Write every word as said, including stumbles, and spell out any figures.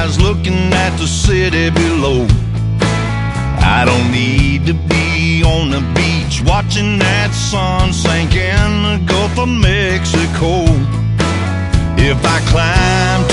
eyes looking at the city below. I don't need to be on the beach watching that sun sink in the Gulf of Mexico. If I climb